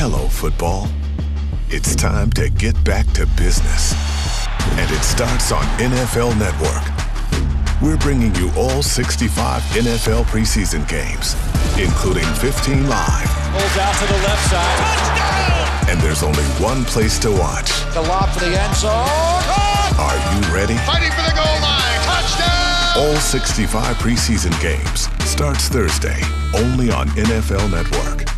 Hello, football. It's time to get back to business. And it starts on NFL Network. We're bringing you all 65 NFL preseason games, including 15 live. Pulls out to the left side. Touchdown! And there's only one place to watch. The lob for the end zone. Are you ready? Fighting for the goal line. Touchdown! All 65 preseason games starts Thursday, only on NFL Network.